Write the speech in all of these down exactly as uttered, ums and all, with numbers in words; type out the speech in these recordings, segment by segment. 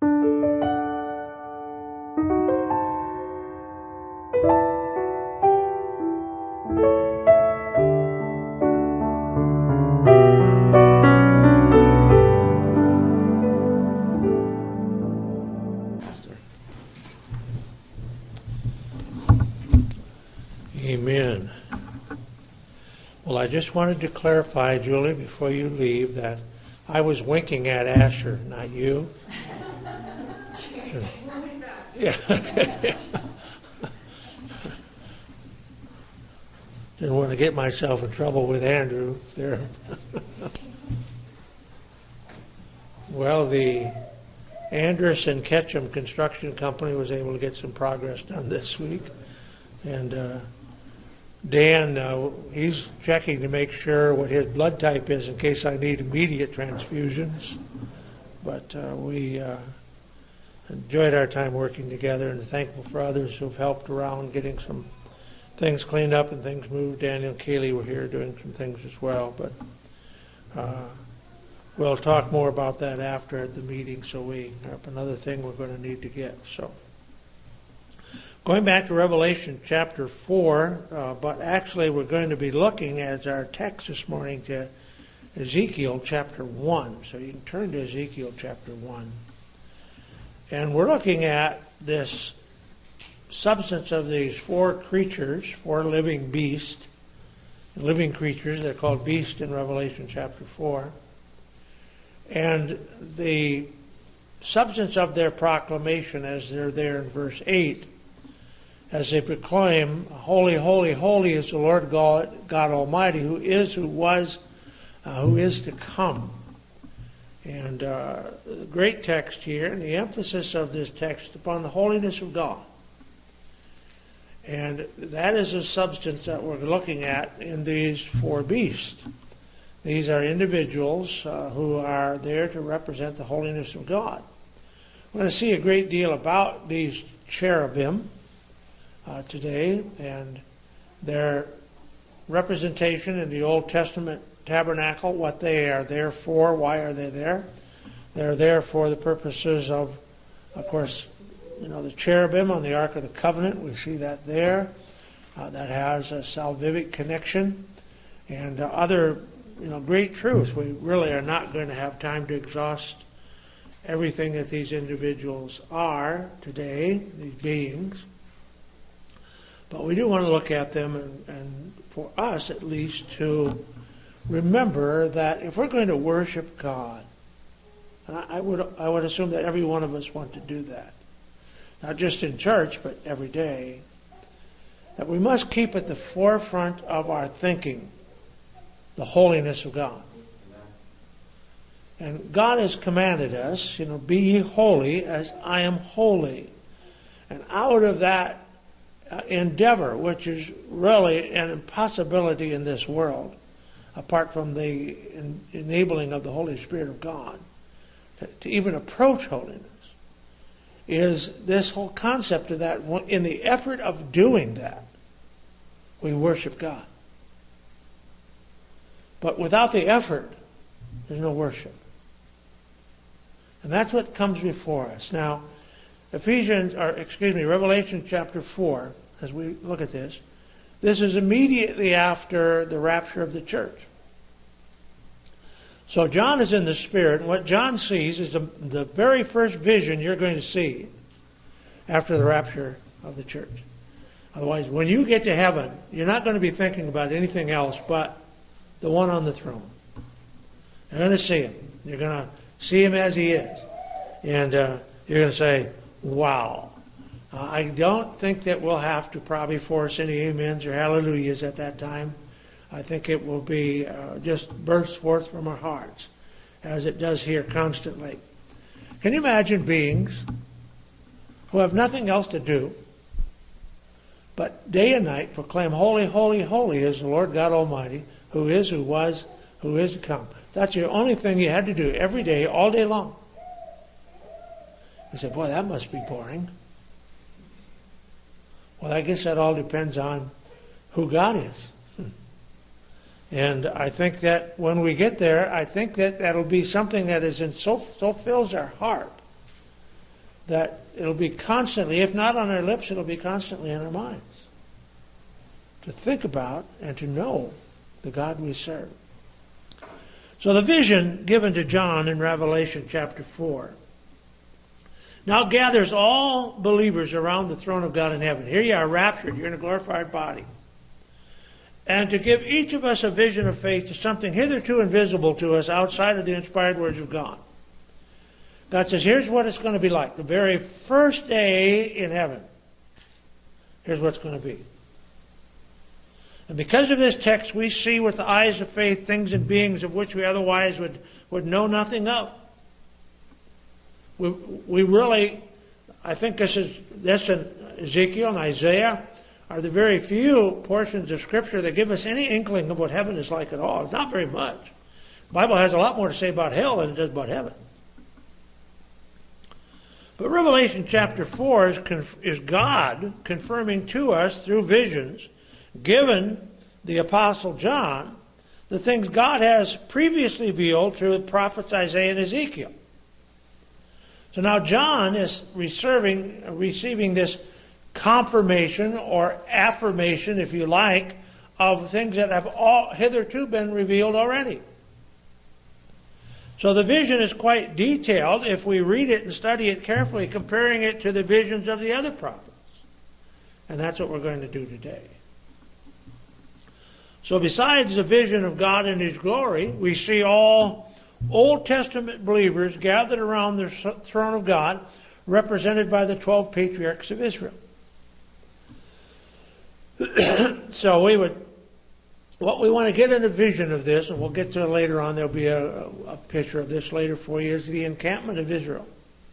Amen. Well, I just wanted to clarify, Julie, before you leave, that I was winking at Asher, not you. Yeah. Didn't want to get myself in trouble with Andrew there. Well, the Anderson Ketchum Construction Company was able to get some progress done this week. And uh, Dan, uh, he's checking to make sure what his blood type is in case I need immediate transfusions. But uh, we uh, enjoyed our time working together and are thankful for others who've helped around getting some things cleaned up and things moved. Daniel and Kaylee were here doing some things as well. But uh, we'll talk more about that after at the meeting, so we have another thing we're going to need to get. So. Going back to Revelation chapter four, uh, but actually we're going to be looking as our text this morning to Ezekiel chapter one. So you can turn to Ezekiel chapter one. And we're looking at this substance of these four creatures, four living beasts, living creatures. They're called beasts in Revelation chapter four. And the substance of their proclamation as they're there in verse eight, as they proclaim, holy, holy, holy is the Lord God, God Almighty, who is, who was, uh, who is to come. And uh, great text here, and the emphasis of this text upon the holiness of God. And that is a substance that we're looking at in these four beasts. These are individuals uh, who are there to represent the holiness of God. We're going to see a great deal about these cherubim Uh, today, and their representation in the Old Testament tabernacle, what they are there for, why are they there? They're there for the purposes of, of course, you know, the cherubim on the Ark of the Covenant. We see that there. Uh, that has a salvific connection and uh, other, you know, great truths. We really are not going to have time to exhaust everything that these individuals are today, these beings. But we do want to look at them, and, and for us at least, to remember that if we're going to worship God, and I, I would I would assume that every one of us want to do that, not just in church, but every day, that we must keep at the forefront of our thinking the holiness of God. And God has commanded us, you know, be ye holy as I am holy. And out of that Uh, endeavor, which is really an impossibility in this world, apart from the en- enabling of the Holy Spirit of God, to, to even approach holiness, is this whole concept of that. In the effort of doing that, we worship God. But without the effort, there's no worship. And that's what comes before us. Now, Ephesians, or excuse me, Revelation chapter four, as we look at this, this is immediately after the rapture of the church. So John is in the Spirit, and what John sees is the, the very first vision you're going to see after the rapture of the church. Otherwise, when you get to heaven, you're not going to be thinking about anything else but the one on the throne. You're going to see him. You're going to see him as he is. And uh, you're going to say, wow. Uh, I don't think that we'll have to probably force any amens or hallelujahs at that time. I think it will be uh, just burst forth from our hearts, as it does here constantly. Can you imagine beings who have nothing else to do but day and night proclaim, holy, holy, holy is the Lord God Almighty, who is, who was, who is to come. That's the only thing you had to do every day, all day long. You say, boy, that must be boring. Well, I guess that all depends on who God is. And I think that when we get there, I think that that'll be something that is in so so fills our heart that it'll be constantly, if not on our lips, it'll be constantly in our minds. To think about and to know the God we serve. So the vision given to John in Revelation chapter four now gathers all believers around the throne of God in heaven. Here you are raptured, you're in a glorified body. And to give each of us a vision of faith to something hitherto invisible to us outside of the inspired words of God. God says, here's what it's going to be like. The very first day in heaven. Here's what it's going to be. And because of this text, we see with the eyes of faith things and beings of which we otherwise would, would know nothing of. We, we really, I think this is this and Ezekiel and Isaiah are the very few portions of Scripture that give us any inkling of what heaven is like at all. It's not very much. The Bible has a lot more to say about hell than it does about heaven. But Revelation chapter four is, conf- is God confirming to us through visions given the Apostle John the things God has previously revealed through the prophets Isaiah and Ezekiel. So now John is receiving, receiving this confirmation or affirmation, if you like, of things that have all hitherto been revealed already. So the vision is quite detailed if we read it and study it carefully, comparing it to the visions of the other prophets. And that's what we're going to do today. So besides the vision of God in His glory, we see all Old Testament believers gathered around the throne of God, represented by the twelve patriarchs of Israel. So we would, what we want to get in a vision of this, and we'll get to it later on, there'll be a, a picture of this later for you, is the encampment of Israel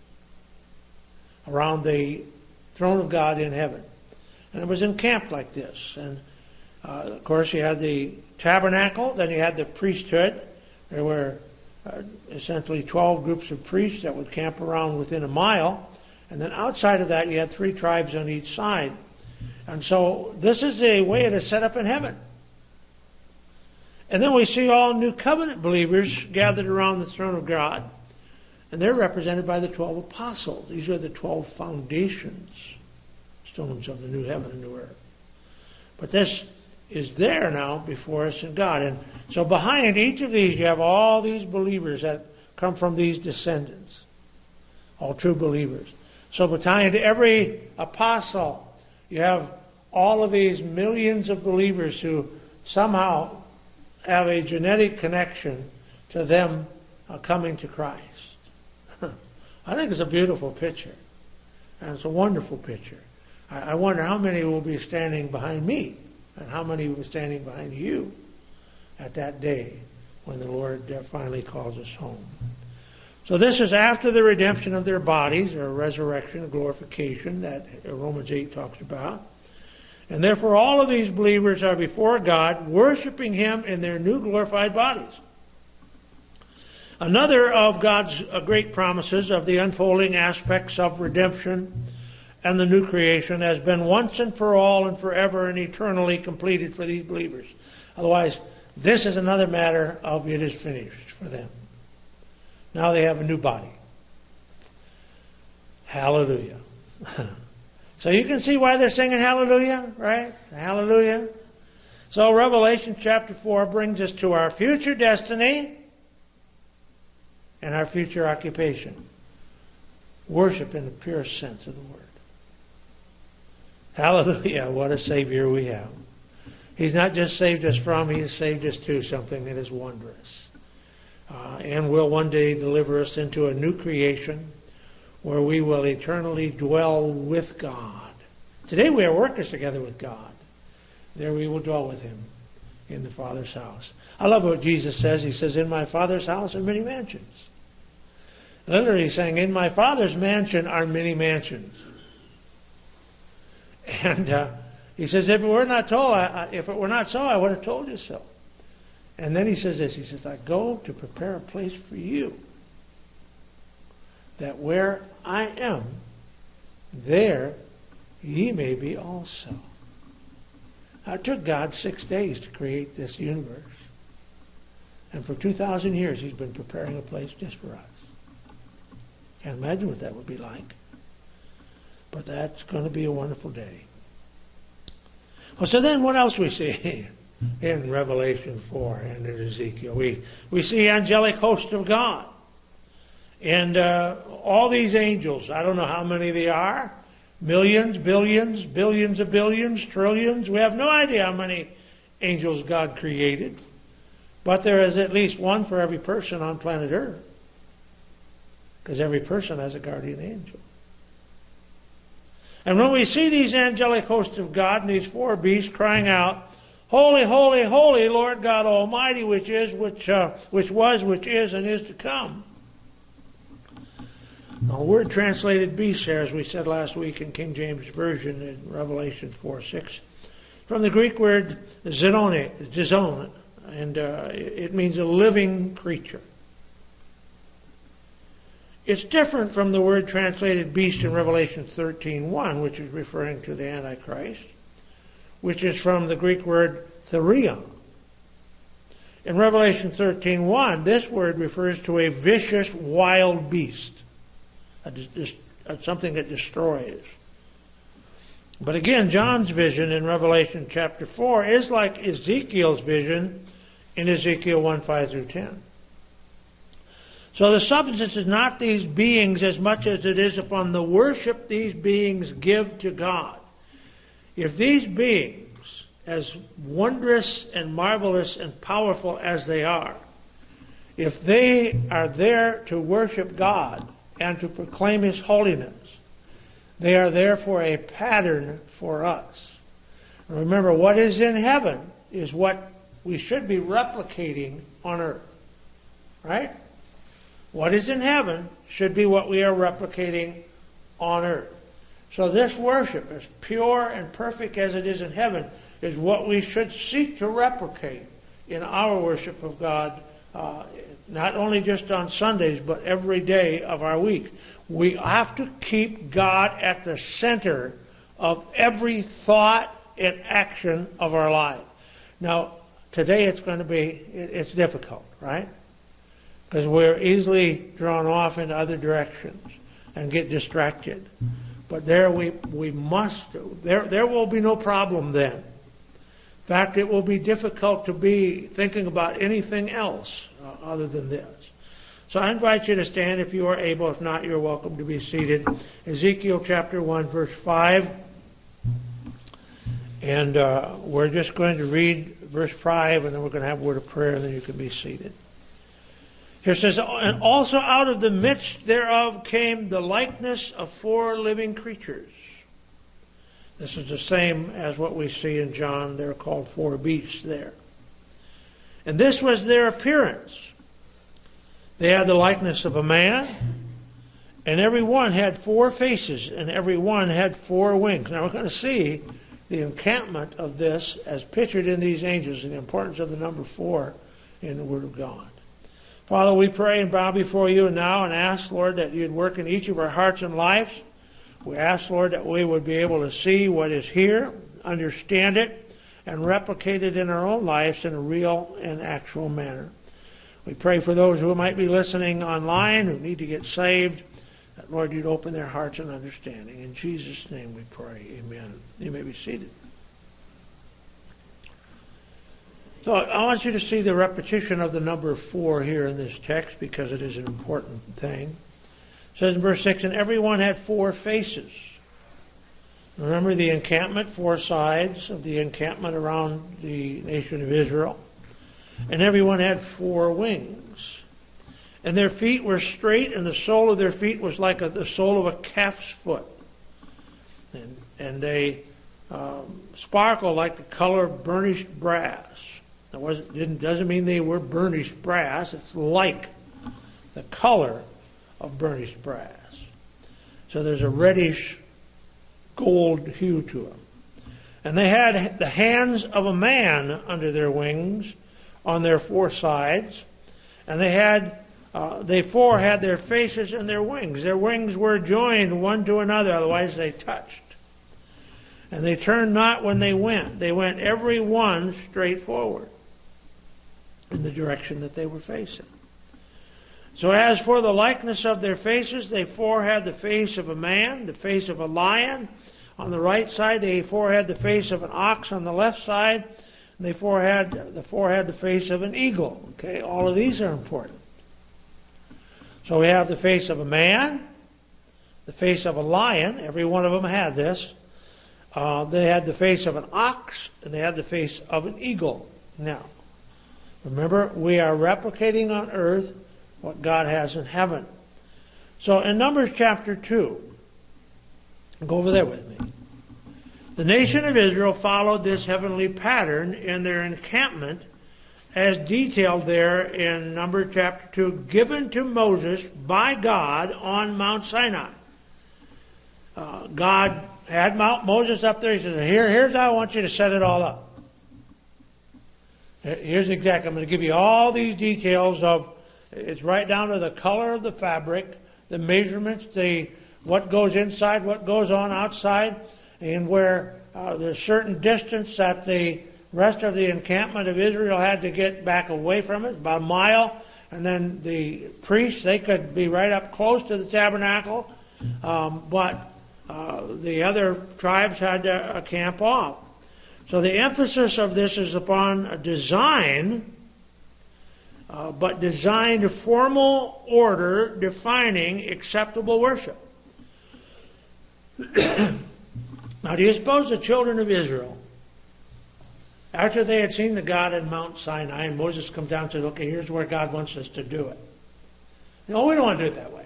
around the throne of God in heaven. And it was encamped like this. And uh, of course you had the tabernacle, then you had the priesthood. There were uh, essentially twelve groups of priests that would camp around within a mile. And then outside of that you had three tribes on each side. And so this is the way it is set up in heaven. And then we see all New Covenant believers gathered around the throne of God. And they're represented by the twelve apostles. These are the twelve foundations, stones of the new heaven and new earth. But this is there now before us in God. And so behind each of these you have all these believers that come from these descendants. All true believers. So behind every apostle you have all of these millions of believers who somehow have a genetic connection to them uh, coming to Christ. I think it's a beautiful picture. And it's a wonderful picture. I, I wonder how many will be standing behind me and how many will be standing behind you at that day when the Lord uh, finally calls us home. So this is after the redemption of their bodies, or resurrection, or glorification that Romans eight talks about. And therefore all of these believers are before God, worshiping Him in their new glorified bodies. Another of God's great promises of the unfolding aspects of redemption and the new creation has been once and for all and forever and eternally completed for these believers. Otherwise, this is another matter of it is finished for them. Now they have a new body. Hallelujah. So you can see why they're singing hallelujah, right? Hallelujah. So Revelation chapter four brings us to our future destiny and our future occupation. Worship in the purest sense of the word. Hallelujah, what a Savior we have. He's not just saved us from, He has saved us to something that is wondrous. Uh, and will one day deliver us into a new creation where we will eternally dwell with God. Today we are workers together with God. There we will dwell with Him in the Father's house. I love what Jesus says. He says, in my Father's house are many mansions. Literally saying, in my Father's mansion are many mansions. And uh, He says, if it were not told, I, if it were not so, I would have told you so. And then He says this, He says, I go to prepare a place for you, that where I am, there ye may be also. Now, it took God six days to create this universe. And for two thousand years, He's been preparing a place just for us. Can't imagine what that would be like. But that's going to be a wonderful day. Well, so then what else we see in Revelation four and in Ezekiel? We, we see angelic host of God. And uh, all these angels, I don't know how many they are, millions, billions, billions of billions, trillions. We have no idea how many angels God created. But there is at least one for every person on planet Earth. Because every person has a guardian angel. And when we see these angelic hosts of God and these four beasts crying out, "Holy, holy, holy, Lord God Almighty, which is, which uh, which was, which is, and is to come." Now, the word translated beast there, as we said last week in King James Version in Revelation four six, from the Greek word zizone, zizone, and uh, it means a living creature. It's different from the word translated beast in Revelation thirteen one, which is referring to the Antichrist, which is from the Greek word therion. In Revelation thirteen one, this word refers to a vicious wild beast, a, a, something that destroys. But again, John's vision in Revelation chapter four is like Ezekiel's vision in Ezekiel one five through ten. So the substance is not these beings as much as it is upon the worship these beings give to God. If these beings, as wondrous and marvelous and powerful as they are, if they are there to worship God and to proclaim His holiness, they are therefore a pattern for us. And remember, what is in heaven is what we should be replicating on earth. Right? What is in heaven should be what we are replicating on earth. So this worship, as pure and perfect as it is in heaven, is what we should seek to replicate in our worship of God, uh, not only just on Sundays, but every day of our week. We have to keep God at the center of every thought and action of our life. Now, today it's going to be, it's difficult, right? Because we're easily drawn off in other directions and get distracted. But there we we must, there, there will be no problem then. In fact, it will be difficult to be thinking about anything else uh, other than this. So I invite you to stand if you are able. If not, you're welcome to be seated. Ezekiel chapter one, verse five. And uh, we're just going to read verse five, and then we're going to have a word of prayer, and then you can be seated. Here it says, "And also out of the midst thereof came the likeness of four living creatures." This is the same as what we see in John. They're called four beasts there. "And this was their appearance. They had the likeness of a man, and every one had four faces, and every one had four wings." Now we're going to see the encampment of this as pictured in these angels and the importance of the number four in the Word of God. Father, we pray and bow before you now and ask, Lord, that you'd work in each of our hearts and lives. We ask, Lord, that we would be able to see what is here, understand it, and replicate it in our own lives in a real and actual manner. We pray for those who might be listening online, who need to get saved, that, Lord, you'd open their hearts and understanding. In Jesus' name we pray. Amen. You may be seated. So I want you to see the repetition of the number four here in this text because it is an important thing. It says in verse six, "And everyone had four faces." Remember the encampment, four sides of the encampment around the nation of Israel. "And everyone had four wings. And their feet were straight, and the sole of their feet was like a, the sole of a calf's foot. And, and they um, sparkled like the color of burnished brass." That wasn't, didn't, doesn't mean they were burnished brass. It's like the color of burnished brass. So there's a reddish gold hue to them. "And they had the hands of a man under their wings on their four sides. And they had, uh, they four had their faces and their wings. Their wings were joined one to another, otherwise they touched. And they turned not when they went. They went every one straight forward in the direction that they were facing." So as for the likeness of their faces, they four had the face of a man, the face of a lion on the right side. They four had the face of an ox on the left side. And they four had the four had the face of an eagle. Okay, all of these are important. So we have the face of a man, the face of a lion. Every one of them had this. Uh, they had the face of an ox, and they had the face of an eagle. Now, remember, we are replicating on earth what God has in heaven. So in Numbers chapter two, go over there with me. The nation of Israel followed this heavenly pattern in their encampment as detailed there in Numbers chapter two, given to Moses by God on Mount Sinai. Uh, God had Mount Moses up there. He said, Here, here's how I want you to set it all up. Here's exactly, I'm going to give you all these details of, it's right down to the color of the fabric, the measurements, the what goes inside, what goes on outside, and where uh, there's certain distance that the rest of the encampment of Israel had to get back away from it, about a mile. And then the priests, they could be right up close to the tabernacle, um, but uh, the other tribes had to uh, camp off. So the emphasis of this is upon a design, uh, but designed formal order defining acceptable worship. Now, do you suppose the children of Israel, after they had seen the God in Mount Sinai, and Moses comes down and says, okay, here's where God wants us to do it. No, we don't want to do it that way.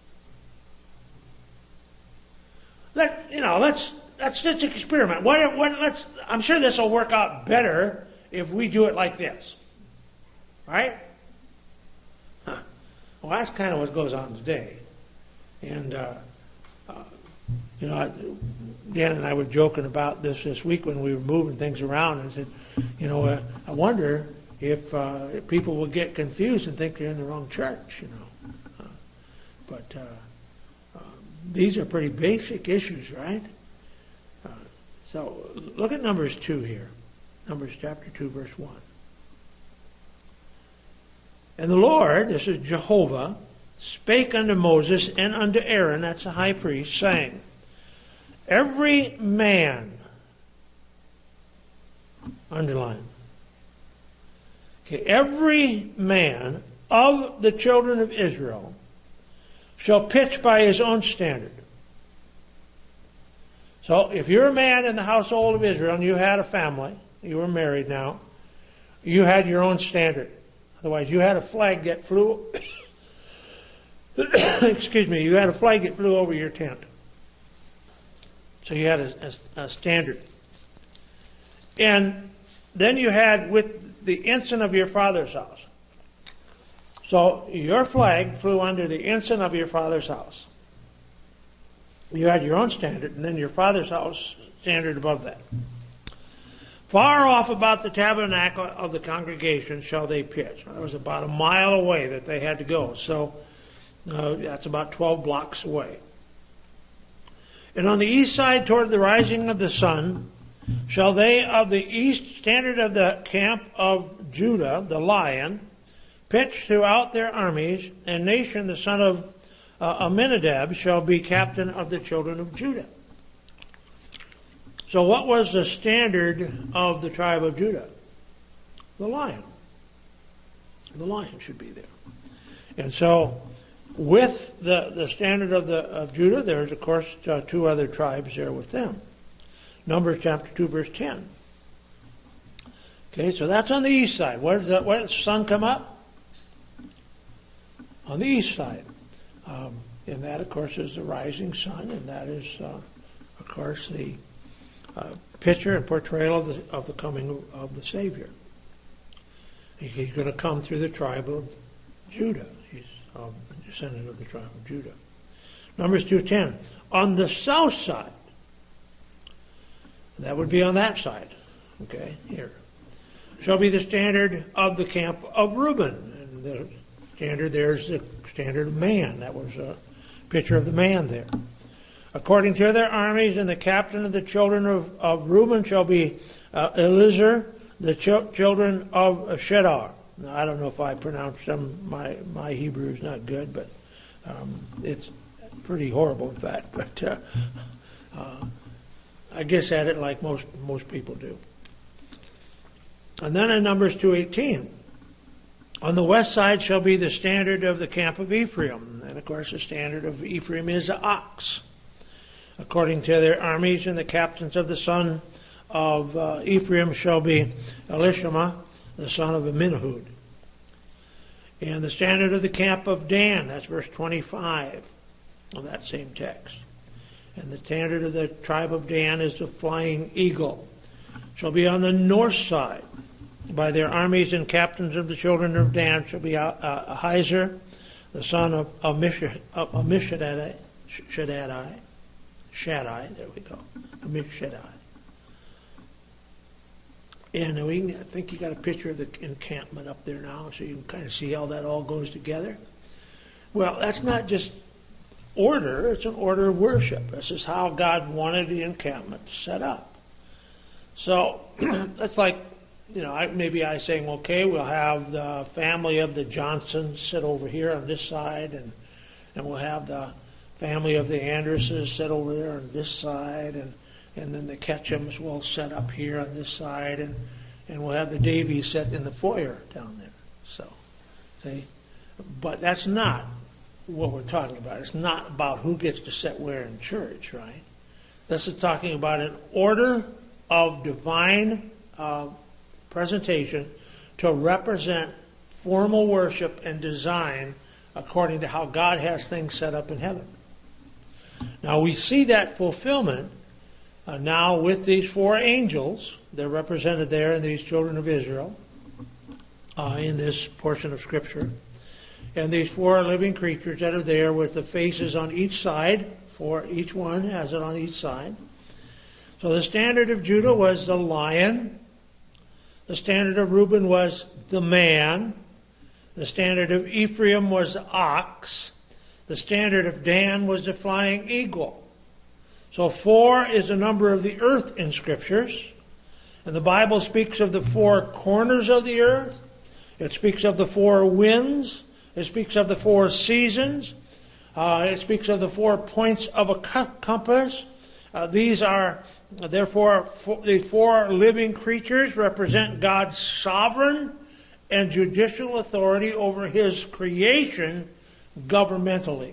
Let, you know, let's, let's just experiment. What, what, let's, I'm sure this will work out better if we do it like this. Right? Huh. Well, that's kind of what goes on today. And, uh, uh, you know, I, Dan and I were joking about this this week when we were moving things around, and said, you know, uh, I wonder if, uh, if people will get confused and think they're in the wrong church, you know. Uh, but uh, uh, these are pretty basic issues, right? Uh, so look at Numbers two here. Numbers chapter two, verse one. And the Lord, this is Jehovah, spake unto Moses and unto Aaron, that's the high priest, saying, every man, underline, okay, every man of the children of Israel shall pitch by his own standard. So if you're a man in the household of Israel and you had a family, you were married now, you had your own standard. Otherwise, you had a flag that flew, excuse me, you had a flag that flew over your tent. So you had a, a, a standard. And then you had with the ensign of your father's house. So your flag flew under the ensign of your father's house. You had your own standard, and then your father's house standard above that. Far off about the tabernacle of the congregation shall they pitch. That was about a mile away that they had to go. So uh, that's about twelve blocks away. And on the east side toward the rising of the sun shall they of the east standard of the camp of Judah, the lion, pitch throughout their armies, and Nation, the son of uh, Amminadab, shall be captain of the children of Judah. So what was the standard of the tribe of Judah? The lion. The lion should be there. And so with the, the standard of the of Judah, there's, of course, uh, two other tribes there with them. Numbers chapter two, verse ten. Okay, so that's on the east side. Where does the, where does the sun come up? On the east side. Um, and that, of course, is the rising sun, and that is, uh, of course, the uh, picture and portrayal of the, of the coming of, of the Savior. He's going to come through the tribe of Judah. He's a descendant of the tribe of Judah. Numbers two ten. On the south side, that would be on that side, okay, here, shall be the standard of the camp of Reuben. And the standard there's the standard of man. That was a picture of the man there. According to their armies, and the captain of the children of, of Reuben shall be uh, Elizur, the ch- children of Shedar. Now, I don't know if I pronounced them. My, my Hebrew is not good, but um, it's pretty horrible, in fact. But uh, uh, I guess at it like most, most people do. And then in Numbers two eighteen, on the west side shall be the standard of the camp of Ephraim. And, of course, the standard of Ephraim is the ox, according to their armies, and the captains of the son of uh, Ephraim shall be Elishama, the son of Amminahud. And the standard of the camp of Dan, that's verse twenty-five of that same text. And the standard of the tribe of Dan is the flying eagle, shall be on the north side. By their armies and captains of the children of Dan shall be Ahiezer, the son of Ammishaddai, Shaddai, Shaddai, there we go, Ammishaddai. And we can, I think you got a picture of the encampment up there now, so you can kind of see how that all goes together. Well, that's not just order, it's an order of worship. This is how God wanted the encampment set up. So that's like, you know, I, maybe I saying, okay, we'll have the family of the Johnsons sit over here on this side, and and we'll have the family of the Andersons sit over there on this side, and, and then the Ketchums will set up here on this side, and, and we'll have the Davies set in the foyer down there. So, see? But that's not what we're talking about. It's not about who gets to sit where in church, right? This is talking about an order of divine uh, presentation to represent formal worship and design according to how God has things set up in heaven. Now we see that fulfillment uh, now with these four angels. They're represented there in these children of Israel uh, in this portion of Scripture. And these four living creatures that are there with the faces on each side, for each one has it on each side. So the standard of Judah was the lion. The standard of Reuben was the man. The standard of Ephraim was the ox. The standard of Dan was the flying eagle. So four is the number of the earth in Scriptures. And the Bible speaks of the four corners of the earth. It speaks of the four winds. It speaks of the four seasons. Uh, it speaks of the four points of a compass. Uh, these are, therefore, four, the four living creatures represent God's sovereign and judicial authority over His creation governmentally.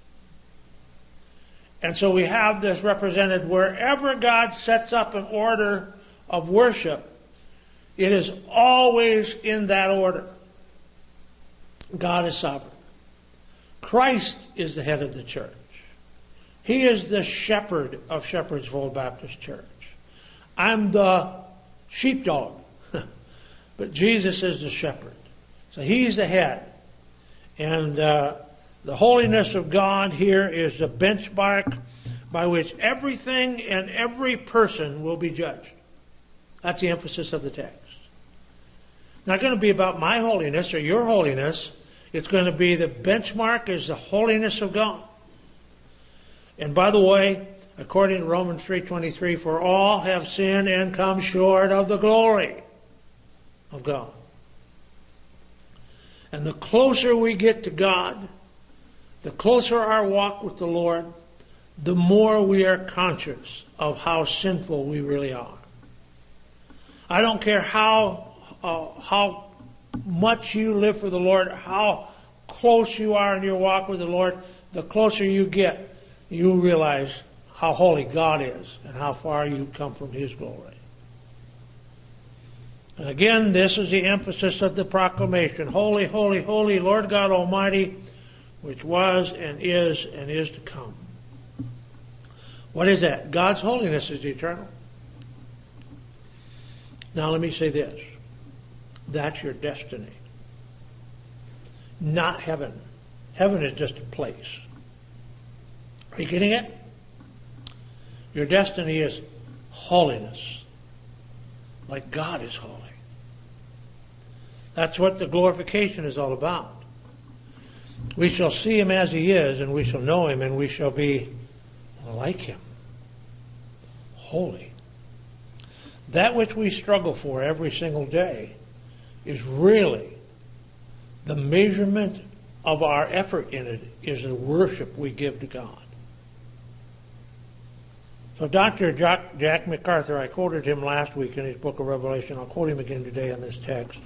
And so we have this represented wherever God sets up an order of worship, it is always in that order. God is sovereign. Christ is the head of the church. He is the shepherd of Shepherdsville Baptist Church. I'm the sheepdog, but Jesus is the shepherd. So He's the head. And uh, the holiness of God here is the benchmark by which everything and every person will be judged. That's the emphasis of the text. Not going to be about my holiness or your holiness. It's going to be the benchmark is the holiness of God. And by the way, according to Romans three twenty-three, for all have sinned and come short of the glory of God. And the closer we get to God, the closer our walk with the Lord, the more we are conscious of how sinful we really are. I don't care how uh, how much you live for the Lord, how close you are in your walk with the Lord, the closer you get, you realize how holy God is and how far you come from His glory. And again, this is the emphasis of the proclamation. Holy, holy, holy, Lord God Almighty, which was and is and is to come. What is that? God's holiness is eternal. Now let me say this. That's your destiny. Not heaven. Heaven is just a place. Are you getting it? Your destiny is holiness. Like God is holy. That's what the glorification is all about. We shall see Him as He is, and we shall know Him, and we shall be like Him. Holy. That which we struggle for every single day is really the measurement of our effort in it is the worship we give to God. So Doctor Jack, Jack MacArthur, I quoted him last week in his book of Revelation. I'll quote him again today on this text.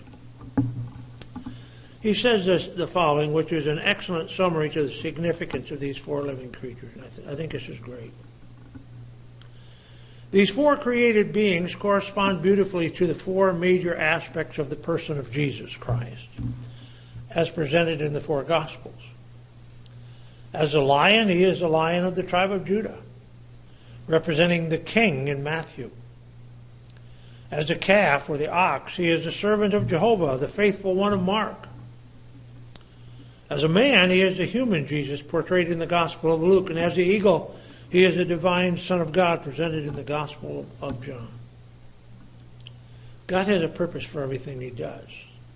He says this, the following, which is an excellent summary to the significance of these four living creatures. I, th- I think this is great. These four created beings correspond beautifully to the four major aspects of the person of Jesus Christ, as presented in the four Gospels. As a lion, he is the lion of the tribe of Judah, representing the king in Matthew. As a calf or the ox, he is the servant of Jehovah, the faithful one of Mark. As a man, he is the human Jesus portrayed in the Gospel of Luke. And as the eagle, he is the divine Son of God presented in the Gospel of John. God has a purpose for everything he does,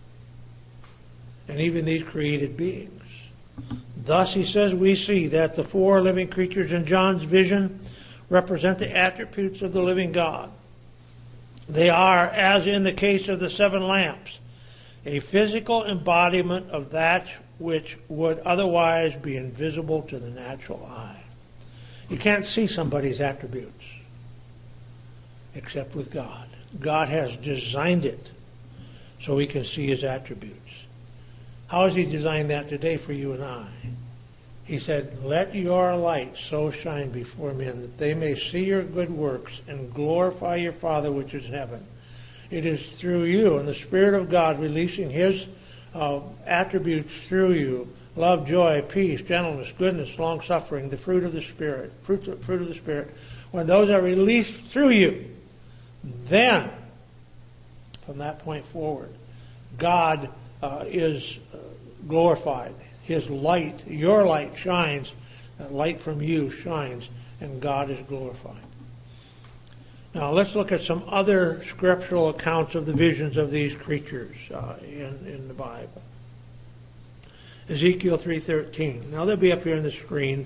and even these created beings. Thus, he says, we see that the four living creatures in John's vision represent the attributes of the living God. They are, as in the case of the seven lamps, a physical embodiment of that which would otherwise be invisible to the natural eye. You can't see somebody's attributes except with God. God has designed it so we can see his attributes. How has he designed that today for you and I? He said, let your light so shine before men that they may see your good works and glorify your Father which is in heaven. It is through you and the Spirit of God releasing his uh, attributes through you. Love, joy, peace, gentleness, goodness, long-suffering, the fruit of the Spirit, fruit, fruit of the Spirit. When those are released through you, then, from that point forward, God uh, is uh, glorified. His light, your light shines, that light from you shines, and God is glorified. Now let's look at some other scriptural accounts of the visions of these creatures uh, in, in the Bible. Ezekiel three thirteen. Now they'll be up here on the screen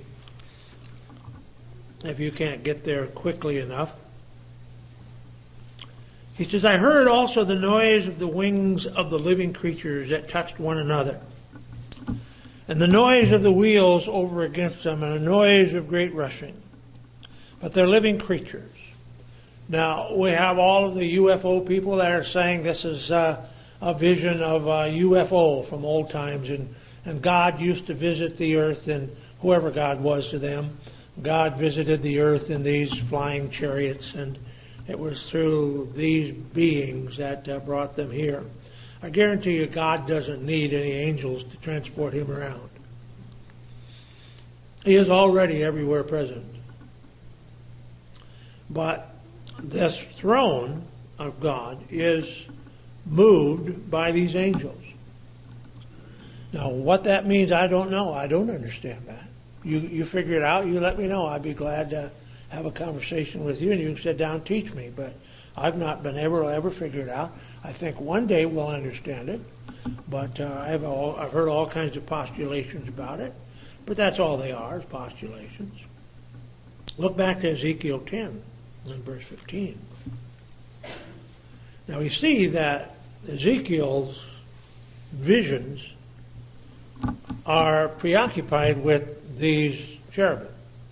if you can't get there quickly enough. He says, I heard also the noise of the wings of the living creatures that touched one another, and the noise of the wheels over against them, and a noise of great rushing. But they're living creatures. Now, we have all of the U F O people that are saying this is uh, a vision of a U F O from old times, and, and God used to visit the earth, and whoever God was to them, God visited the earth in these flying chariots, and it was through these beings that uh, brought them here. I guarantee you God doesn't need any angels to transport him around. He is already everywhere present. But this throne of God is moved by these angels. Now, what that means, I don't know. I don't understand that. You you figure it out, you let me know. I'd be glad to have a conversation with you, and you can sit down and teach me. But I've not been able to ever figure it out. I think one day we'll understand it. But uh, I've, all, I've heard all kinds of postulations about it. But that's all they are, is postulations. Look back to Ezekiel ten and verse fifteen. Now we see that Ezekiel's visions are preoccupied with these cherubim.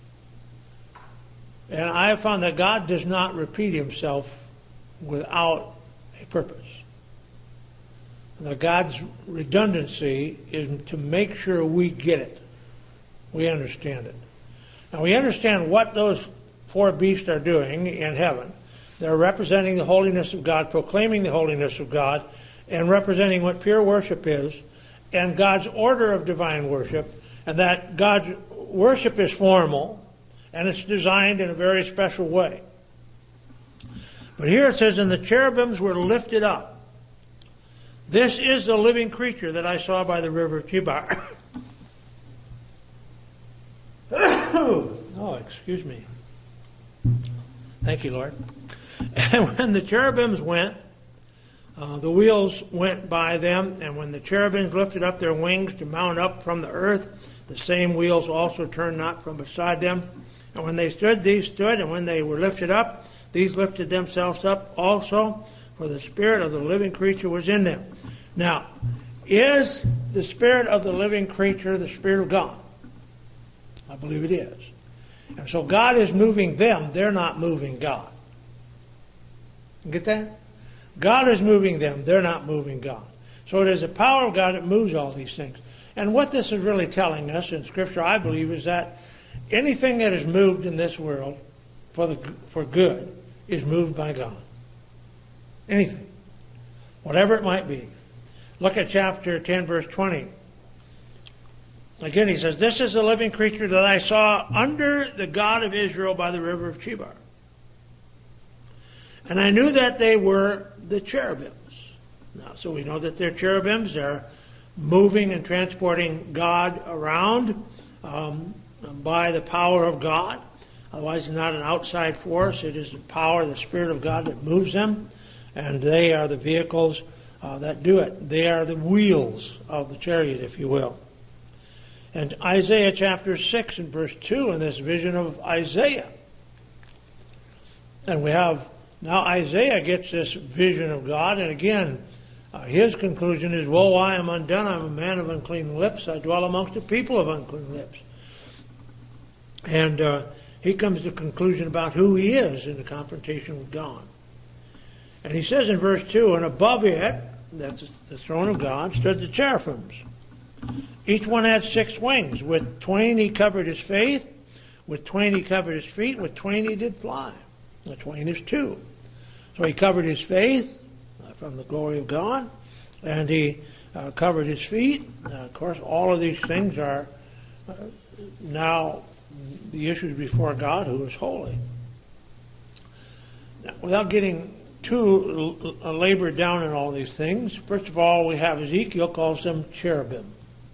And I have found that God does not repeat himself without a purpose. Now, God's redundancy is to make sure we get it. We understand it. Now, we understand what those four beasts are doing in heaven. They're representing the holiness of God, proclaiming the holiness of God, and representing what pure worship is, and God's order of divine worship, and that God's worship is formal, and it's designed in a very special way. But here it says, and the cherubims were lifted up. This is the living creature that I saw by the river of Chebar. Oh, excuse me. Thank you, Lord. And when the cherubims went, uh, the wheels went by them, and when the cherubims lifted up their wings to mount up from the earth, the same wheels also turned not from beside them. And when they stood, these stood, and when they were lifted up, these lifted themselves up also, for the spirit of the living creature was in them. Now, is the spirit of the living creature the Spirit of God? I believe it is. And so God is moving them. They're not moving God. You get that? God is moving them. They're not moving God. So it is the power of God that moves all these things. And what this is really telling us in Scripture, I believe, is that anything that is moved in this world for the for good is moved by God. Anything. Whatever it might be. Look at chapter ten, verse twenty. Again, he says, "This is the living creature that I saw under the God of Israel by the river of Chebar. And I knew that they were the cherubims." Now, so we know that they're cherubims. They're moving and transporting God around um, by the power of God. Otherwise, it's not an outside force. It is the power, the Spirit of God that moves them. And they are the vehicles uh, that do it. They are the wheels of the chariot, if you will. And Isaiah chapter six and verse two in this vision of Isaiah. And we have, now Isaiah gets this vision of God. And again, uh, his conclusion is, "Woe, I am undone. I am a man of unclean lips. I dwell amongst the people of unclean lips." And uh, he comes to a conclusion about who he is in the confrontation with God. And he says in verse two, "And above it," that's the throne of God, "stood the cherubims. Each one had six wings. With twain he covered his face. With twain he covered his feet. With twain he did fly." The twain is two. So he covered his face uh, from the glory of God. And he uh, covered his feet. Uh, of course, all of these things are uh, now the issues before God, who is holy. Now, without getting too labored down in all these things, first of all, we have Ezekiel calls them cherubim.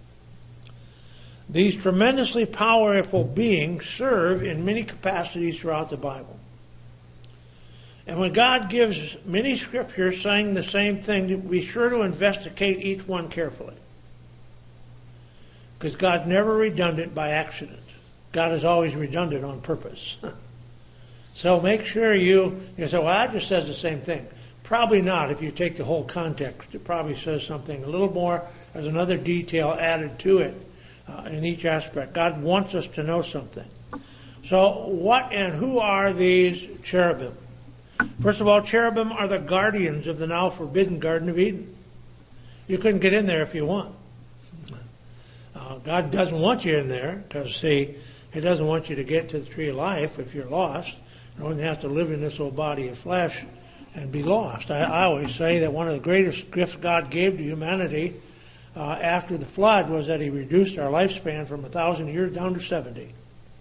These tremendously powerful beings serve in many capacities throughout the Bible. And when God gives many scriptures saying the same thing, be sure to investigate each one carefully. Because God's never redundant by accident. God is always redundant on purpose. So make sure you, you say, well, that just says the same thing. Probably not if you take the whole context. It probably says something a little more. There's another detail added to it uh, in each aspect. God wants us to know something. So what and who are these cherubim? First of all, cherubim are the guardians of the now forbidden Garden of Eden. You couldn't get in there if you want. Uh, God doesn't want you in there because, see, He doesn't want you to get to the tree of life if you're lost. You don't have to live in this old body of flesh and be lost. I, I always say that one of the greatest gifts God gave to humanity uh, after the flood was that He reduced our lifespan from a thousand years down to seventy.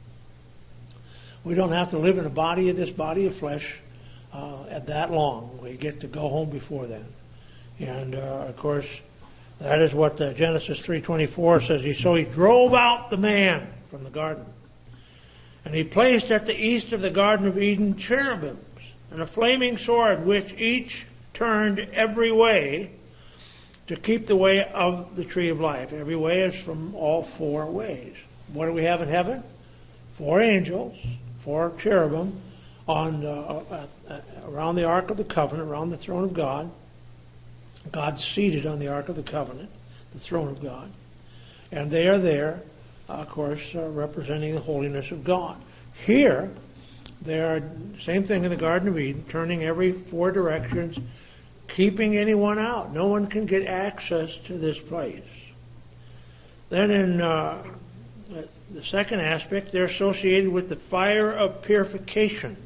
We don't have to live in a body of this body of flesh uh, at that long. We get to go home before then. And, uh, of course, that is what uh, Genesis three twenty-four says. He, so he drove out the man from the garden. And he placed at the east of the Garden of Eden cherubims and a flaming sword, which each turned every way to keep the way of the tree of life. Every way is from all four ways. What do we have in heaven? Four angels, four cherubim on uh, uh, around the Ark of the Covenant, around the throne of God. God's seated on the Ark of the Covenant, the throne of God. And they are there, uh, of course, uh, representing the holiness of God. Here, they are, same thing in the Garden of Eden, turning every four directions, keeping anyone out. No one can get access to this place. Then in uh, the second aspect, they're associated with the fire of purification.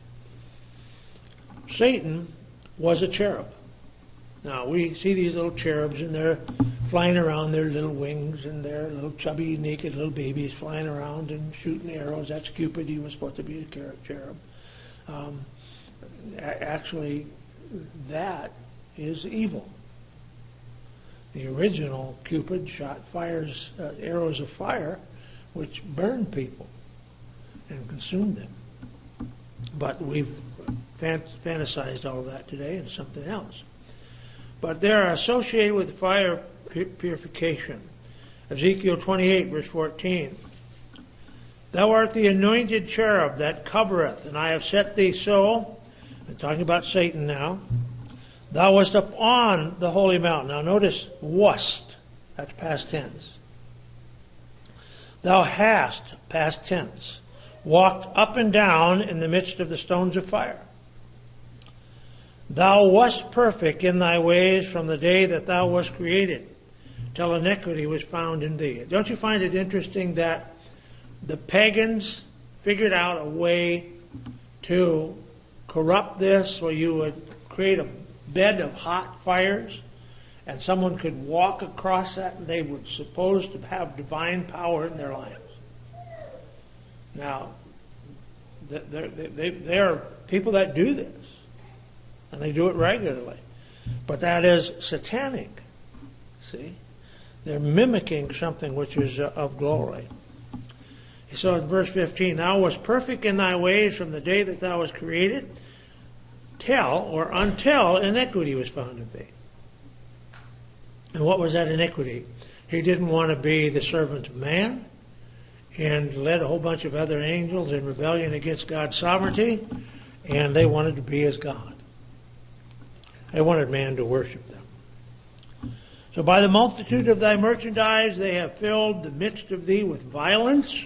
Satan was a cherub. Now, we see these little cherubs, and they're flying around, their little wings, and their little chubby, naked little babies flying around and shooting arrows. That's Cupid. He was supposed to be a cherub. Um, actually, that is evil. The original Cupid shot fires, uh, arrows of fire, which burned people and consumed them. But we've fantasized all of that today into something else. But they are associated with fire purification. Ezekiel twenty-eight, verse fourteen. Thou art the anointed cherub that covereth, and I have set thee so. I'm talking about Satan now. Thou wast upon the holy mountain. Now notice, wast. That's past tense. Thou hast, past tense, walked up and down in the midst of the stones of fire. Thou wast perfect in thy ways from the day that thou wast created, till iniquity was found in thee. Don't you find it interesting that the pagans figured out a way to corrupt this, so you would create a bed of hot fires, and someone could walk across that, and they were supposed to have divine power in their lives. Now, there, they, there are people that do this, and they do it regularly. But that is satanic. See? They're mimicking something which is of glory. So in verse fifteen, thou wast perfect in thy ways from the day that thou wast created, till, or until, iniquity was found in thee. And what was that iniquity? He didn't want to be the servant of man, and led a whole bunch of other angels in rebellion against God's sovereignty, and they wanted to be as God. They wanted man to worship them. So by the multitude of thy merchandise they have filled the midst of thee with violence,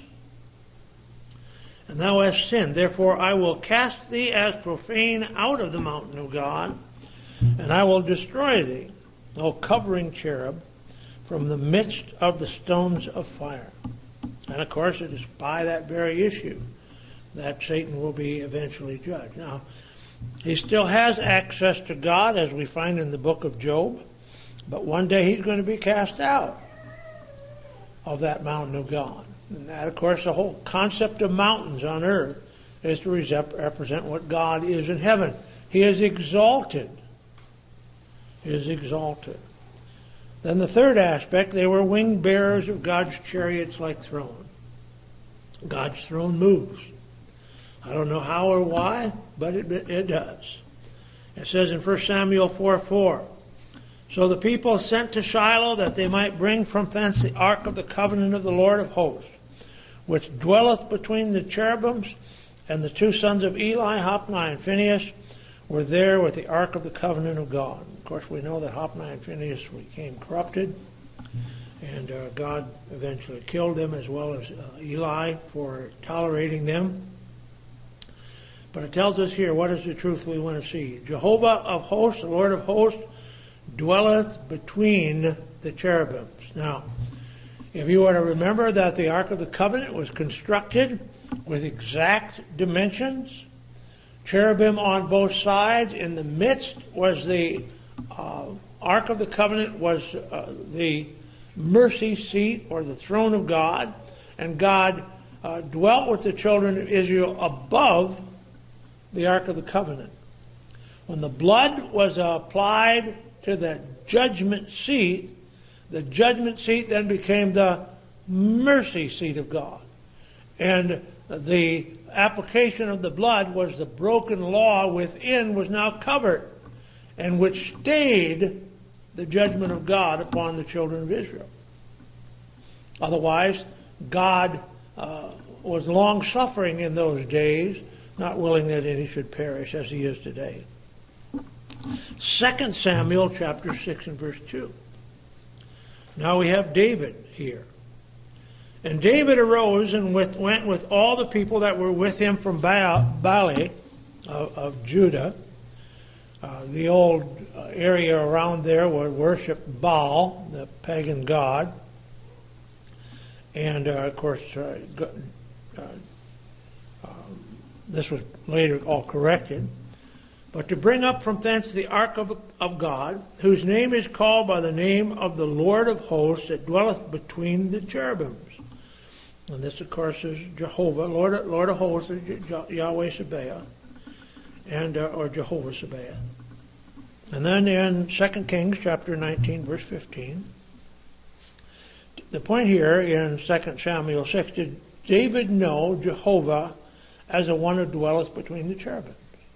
and thou hast sinned. Therefore I will cast thee as profane out of the mountain of God, and I will destroy thee, O covering cherub, from the midst of the stones of fire. And of course it is by that very issue that Satan will be eventually judged. Now, he still has access to God, as we find in the book of Job, but one day he's going to be cast out of that mountain of God. And that, of course, the whole concept of mountains on earth is to represent what God is in heaven. He is exalted. He is exalted. Then the third aspect, they were wing bearers of God's chariots like throne. God's throne moves. I don't know how or why, but it, it does. It says in First Samuel four four, so the people sent to Shiloh that they might bring from thence the ark of the covenant of the Lord of hosts, which dwelleth between the cherubims, and the two sons of Eli, Hophni and Phinehas, were there with the ark of the covenant of God. Of course, we know that Hophni and Phinehas became corrupted, and uh, God eventually killed them, as well as uh, Eli for tolerating them. But it tells us here, what is the truth we want to see? Jehovah of hosts, the Lord of hosts, dwelleth between the cherubims. Now, if you were to remember that the Ark of the Covenant was constructed with exact dimensions, cherubim on both sides, in the midst was the uh, Ark of the Covenant, was uh, the mercy seat, or the throne of God, and God uh, dwelt with the children of Israel above the Ark of the Covenant. When the blood was applied to the judgment seat, the judgment seat then became the mercy seat of God. And the application of the blood was the broken law within was now covered, and which stayed the judgment of God upon the children of Israel. Otherwise, God uh, was long-suffering in those days, not willing that any should perish, as he is today. Second Samuel chapter six and verse two. Now we have David here. And David arose and with, went with all the people that were with him from Baalah of, of Judah. Uh, the old area around there would worship Baal, the pagan god. And, uh, of course, uh, uh, um, this was later all corrected. But to bring up from thence the ark of, of God, whose name is called by the name of the Lord of hosts, that dwelleth between the cherubims. And this, of course, is Jehovah, Lord, Lord of hosts, Yahweh Sabaoth, and uh, or Jehovah Sabaoth. And then in Second Kings chapter nineteen, verse fifteen, the point here in Second Samuel six, did David know Jehovah as the one who dwelleth between the cherubims?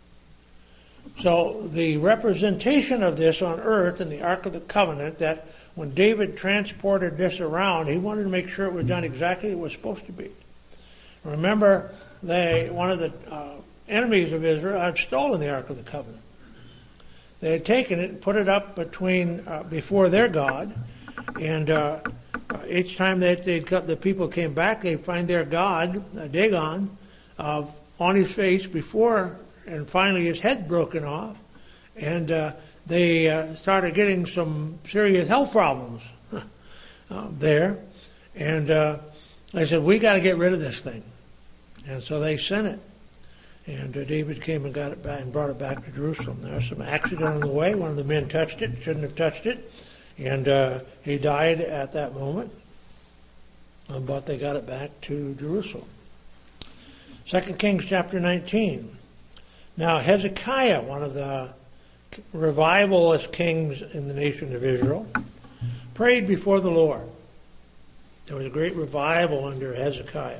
So the representation of this on earth in the Ark of the Covenant, that when David transported this around, he wanted to make sure it was done exactly as it was supposed to be. Remember, they one of the uh, enemies of Israel had stolen the Ark of the Covenant. They had taken it and put it up between uh, before their God, And uh, each time that they'd come, the people came back, they'd find their god, uh, Dagon, uh, on his face before, and finally his head broken off. And uh, they uh, started getting some serious health problems uh, there. And uh, they said, we got to get rid of this thing. And so they sent it. And uh, David came and got it back and brought it back to Jerusalem. There was some accident on the way. One of the men touched it, shouldn't have touched it. And uh, he died at that moment. Um, but they got it back to Jerusalem. Second Kings chapter nineteen. Now Hezekiah, one of the revivalist kings in the nation of Israel, prayed before the Lord. There was a great revival under Hezekiah.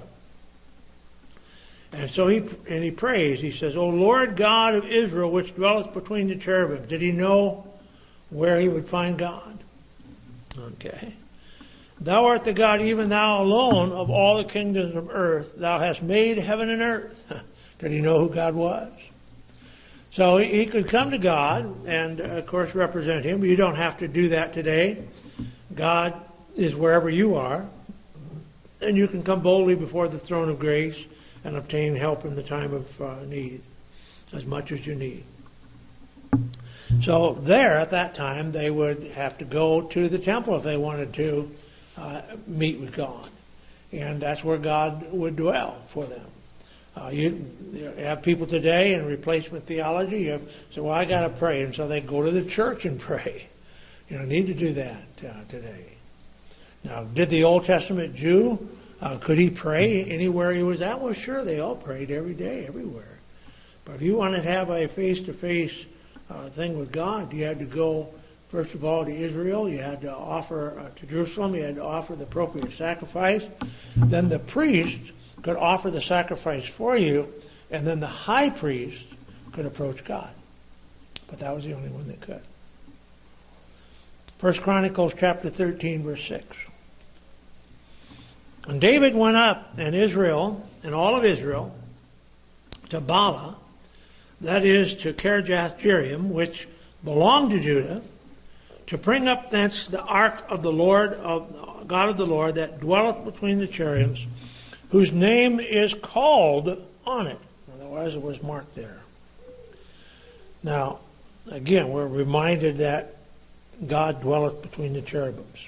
And so he and he prays. He says, O Lord God of Israel, which dwelleth between the cherubims. Did he know where he would find God? Okay. Thou art the God, even thou alone, of all the kingdoms of earth. Thou hast made heaven and earth. Did he know who God was? So he, he could come to God and, uh, of course, represent him. You don't have to do that today. God is wherever you are. And you can come boldly before the throne of grace and obtain help in the time of uh, need, as much as you need. So there, at that time, they would have to go to the temple if they wanted to uh, meet with God. And that's where God would dwell for them. Uh, you, you have people today in replacement theology, you have, so, well, I got to pray. And so they go to the church and pray. You don't need to do that uh, today. Now, did the Old Testament Jew, uh, could he pray anywhere he was at? Well, sure, they all prayed every day, everywhere. But if you wanted to have a face-to-face uh, thing with God, you had to go, first of all, to Israel. You had to offer uh, to Jerusalem. You had to offer the appropriate sacrifice. Then the priest could offer the sacrifice for you, and then the high priest could approach God. But that was the only one that could. First Chronicles chapter thirteen, verse six. And David went up, and Israel, and all of Israel, to Bala, that is to Kirjath-jearim, which belonged to Judah, to bring up thence the ark of the Lord, of God of the Lord, that dwelleth between the cherubims, whose name is called on it. Otherwise it was marked there. Now, again, we're reminded that God dwelleth between the cherubims.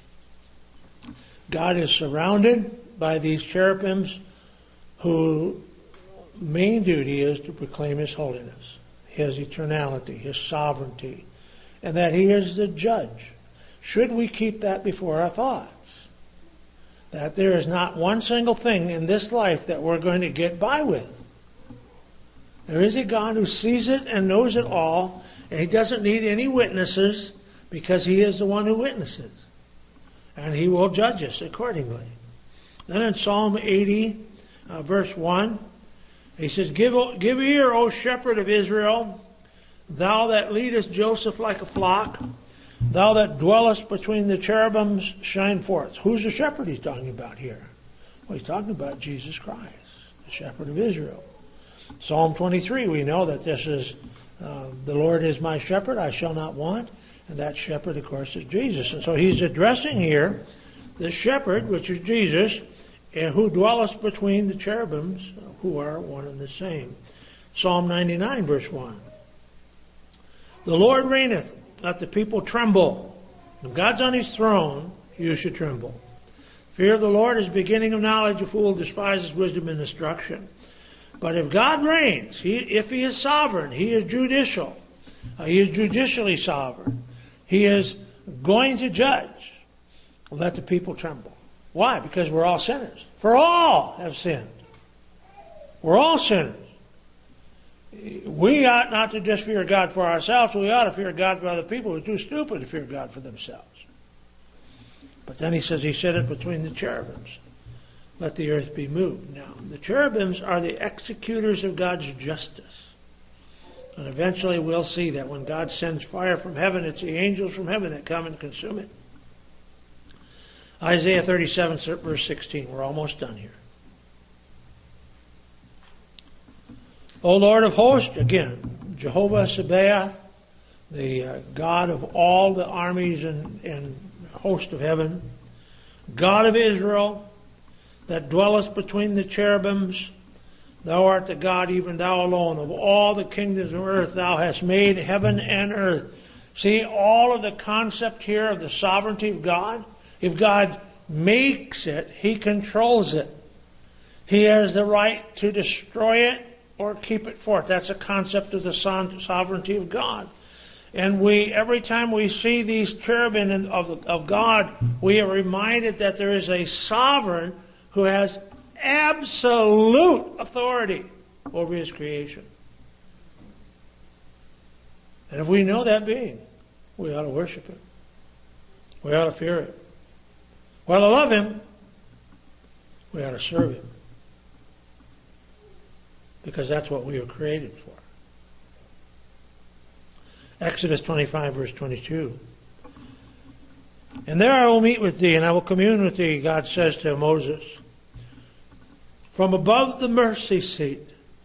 God is surrounded by these cherubims whose main duty is to proclaim his holiness, his eternality, his sovereignty, and that he is the judge. Should we keep that before our thoughts? That there is not one single thing in this life that we're going to get by with. There is a God who sees it and knows it all, and he doesn't need any witnesses because he is the one who witnesses. And he will judge us accordingly. Then in Psalm eighty, uh, verse one, he says, Give, give ear, O shepherd of Israel, thou that leadest Joseph like a flock, thou that dwellest between the cherubims, shine forth. Who's the shepherd he's talking about here? Well, he's talking about Jesus Christ, the shepherd of Israel. Psalm twenty-three, we know that this is, uh, the Lord is my shepherd, I shall not want. And that shepherd, of course, is Jesus. And so he's addressing here the shepherd, which is Jesus, and who dwelleth between the cherubims, who are one and the same. Psalm ninety-nine, verse one. The Lord reigneth, let the people tremble. If God's on his throne, you should tremble. Fear of the Lord is the beginning of knowledge. A fool despises wisdom and instruction. But if God reigns, he, if he is sovereign, he is judicial. Uh, he is judicially sovereign. He is going to judge. Let the people tremble. Why? Because we're all sinners. For all have sinned. We're all sinners. We ought not to just fear God for ourselves. We ought to fear God for other people who are too stupid to fear God for themselves. But then he says he set it between the cherubims. Let the earth be moved. Now, the cherubims are the executors of God's justice. And eventually we'll see that when God sends fire from heaven, it's the angels from heaven that come and consume it. Isaiah thirty-seven, verse sixteen. We're almost done here. O Lord of hosts, again, Jehovah Sabaoth, the uh, God of all the armies and, and host of heaven, God of Israel, that dwellest between the cherubims, thou art the God, even thou alone. Of all the kingdoms of earth, thou hast made heaven and earth. See, all of the concept here of the sovereignty of God. If God makes it, He controls it. He has the right to destroy it or keep it forth. That's a concept of the sovereignty of God. And we, every time we see these cherubim of, of God, we are reminded that there is a sovereign who has absolute authority over His creation. And if we know that being, we ought to worship Him. We ought to fear Him. We ought to love Him. We ought to serve Him. Because that's what we were created for. Exodus twenty-five, verse twenty-two. And there I will meet with thee, and I will commune with thee, God says to Moses, from above the mercy seat,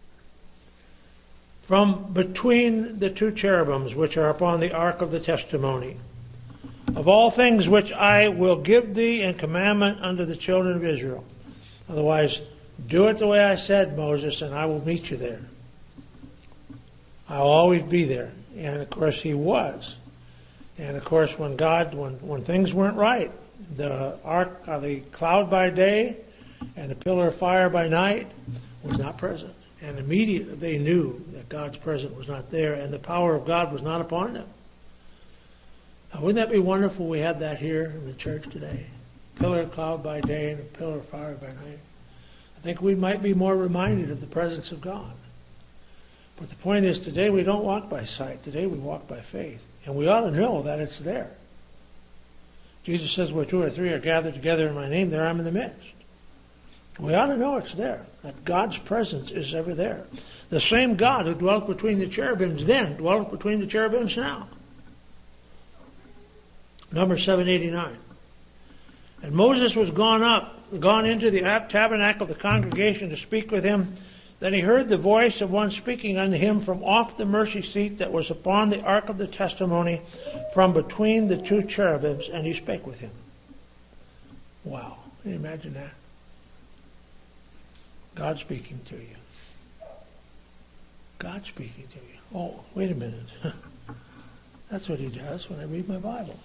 from between the two cherubims which are upon the ark of the testimony, of all things which I will give thee in commandment unto the children of Israel. Otherwise, do it the way I said, Moses, and I will meet you there. I'll always be there. And of course He was. And of course when God, when, when things weren't right, the ark, uh, the cloud by day and the pillar of fire by night was not present. And immediately they knew that God's presence was not there and the power of God was not upon them. Now, wouldn't that be wonderful we had that here in the church today? Pillar of cloud by day and a pillar of fire by night. I think we might be more reminded of the presence of God. But the point is, today we don't walk by sight. Today we walk by faith. And we ought to know that it's there. Jesus says, where two or three are gathered together in my name, there I am in the midst. We ought to know it's there, that God's presence is ever there. The same God who dwelt between the cherubims then dwelleth between the cherubims now. Number seven eighty-nine. And Moses was gone up, gone into the tabernacle of the congregation to speak with him. Then he heard the voice of one speaking unto him from off the mercy seat that was upon the ark of the testimony, from between the two cherubims, and he spake with him. Wow. Can you imagine that? God speaking to you. God speaking to you. Oh, wait a minute. That's what He does when I read my Bible.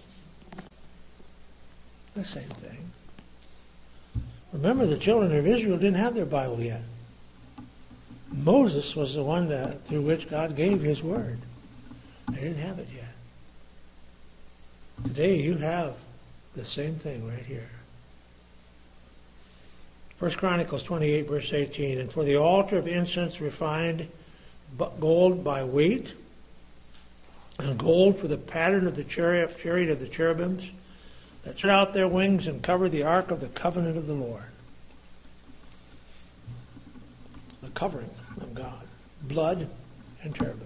The same thing. Remember, the children of Israel didn't have their Bible yet. Moses was the one that, through which God gave His word. They didn't have it yet. Today you have the same thing right here. First Chronicles twenty-eight, verse eighteen. And for the altar of incense refined gold by weight, and gold for the pattern of the chariot, chariot of the cherubims, that spread out their wings and covered the ark of the covenant of the Lord. The covering of God. Blood and cherubims.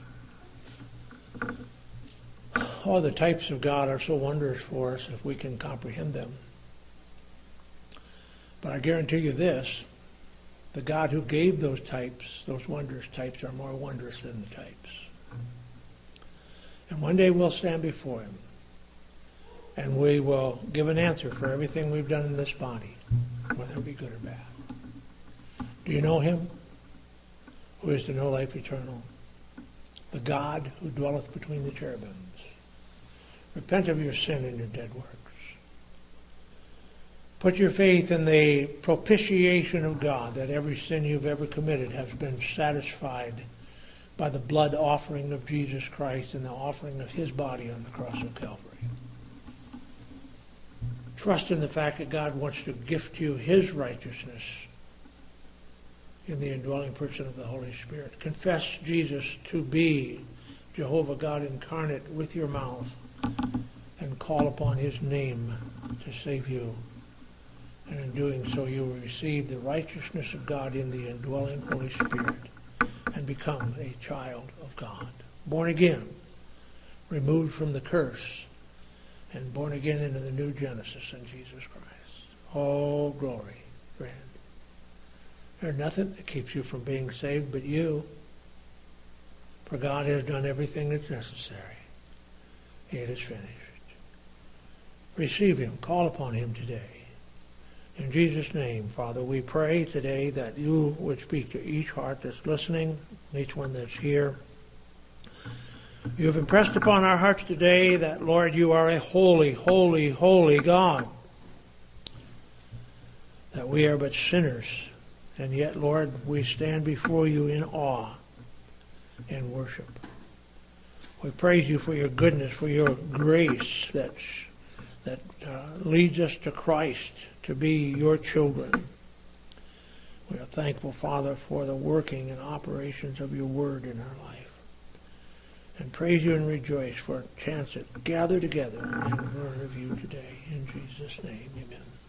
All the types of God are so wondrous for us if we can comprehend them. But I guarantee you this, the God who gave those types, those wondrous types, are more wondrous than the types. And one day we'll stand before Him, and we will give an answer for everything we've done in this body, whether it be good or bad. Do you know Him, who is to know life eternal? The God who dwelleth between the cherubims. Repent of your sin and your dead works. Put your faith in the propitiation of God, that every sin you've ever committed has been satisfied by the blood offering of Jesus Christ and the offering of His body on the cross of Calvary. Trust in the fact that God wants to gift you His righteousness in the indwelling person of the Holy Spirit. Confess Jesus to be Jehovah God incarnate with your mouth and call upon His name to save you. And in doing so, you will receive the righteousness of God in the indwelling Holy Spirit and become a child of God. Born again, removed from the curse, and born again into the new Genesis in Jesus Christ. Oh, glory, friend. There's nothing that keeps you from being saved but you. For God has done everything that's necessary. It is finished. receive him. Call upon him today. In Jesus' name, Father, we pray today that you would speak to each heart that's listening, each one that's here. You have impressed upon our hearts today that, Lord, you are a holy, holy, holy God. That we are but sinners, and yet, Lord, we stand before you in awe and worship. We praise you for your goodness, for your grace that, that uh, leads us to Christ, to be your children. We are thankful, Father, for the working and operations of your word in our life. And praise you and rejoice for a chance to gather together and learn of you today. In Jesus' name, amen.